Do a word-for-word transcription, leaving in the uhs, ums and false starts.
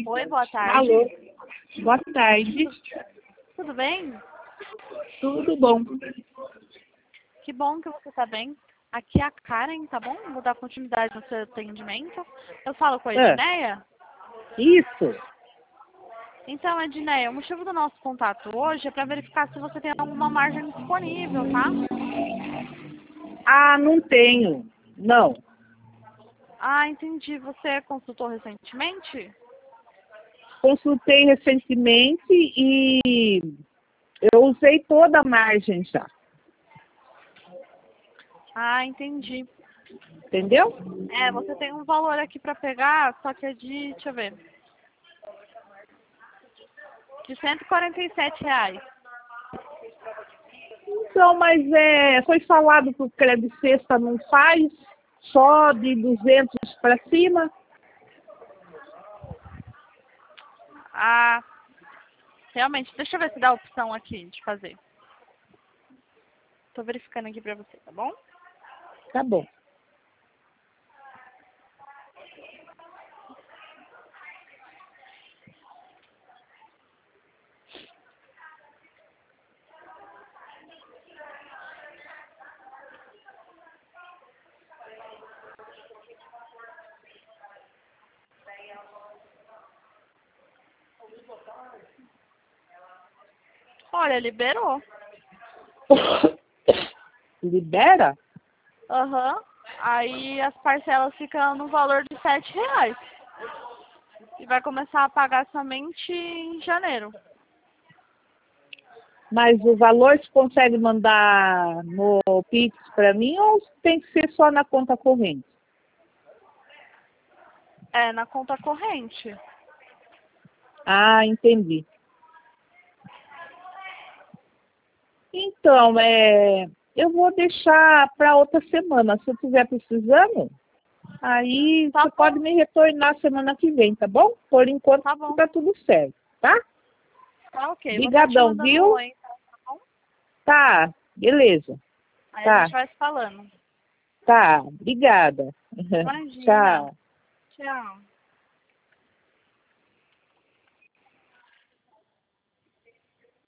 Oi, boa tarde. Alô, boa tarde, Tudo bem? tudo bom? Que bom que você está bem. Aqui é a Karen, tá bom? Vou dar continuidade no seu atendimento. Eu falo com a Ah, Edneia. isso? Então, Edneia, o motivo do nosso contato hoje é para verificar se você tem alguma margem disponível, tá? Ah, não tenho, não. Ah, entendi. Você consultou recentemente? Consultei recentemente e eu usei toda a margem já, Ah, entendi. entendeu? É, você tem um valor aqui para pegar, só que é de, deixa eu ver, de cento e quarenta e sete reais. Então, mas é, foi falado que o crédito sexta não faz, só de duzentos para cima. Ah, realmente, deixa eu ver se dá a opção aqui de fazer. Tô verificando aqui pra você, tá bom? Tá bom. Olha, liberou. Libera? Aham. Aí as parcelas ficam no valor de sete reais. E vai começar a pagar somente em janeiro. Mas o valor você consegue mandar no Pix para mim ou tem que ser só na conta corrente? É, na conta corrente. Ah, entendi. Então, é, eu vou deixar para outra semana. Se eu estiver precisando, aí Tá você bom, pode me retornar semana que vem, tá bom? Por enquanto tá bom. tá tudo certo, tá? Tá ok. Vou estar te Obrigadão, mandando um viu? oi, então, tá bom? Tá, beleza. Aí a Tá, gente vai se falando. tá. Obrigada. Imagina. Tchau. Tchau.